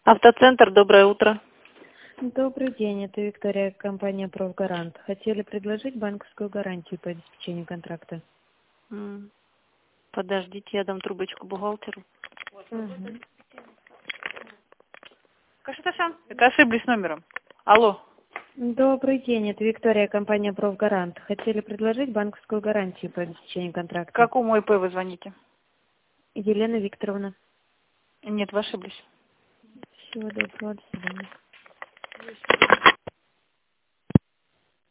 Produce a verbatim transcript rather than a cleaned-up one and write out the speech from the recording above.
Автоцентр, доброе утро. Добрый день, это Виктория, компания «Профгарант». Хотели предложить банковскую гарантию по обеспечению контракта. М, Подождите, я дам трубочку бухгалтеру. Угу. Кашиташан, это ошиблись номером. Алло. Добрый день, это Виктория, компания «Профгарант». Хотели предложить банковскую гарантию по обеспечению контракта. К какому ИП вы звоните? Елена Викторовна. Нет, вы ошиблись. Всего доброго, до свидания.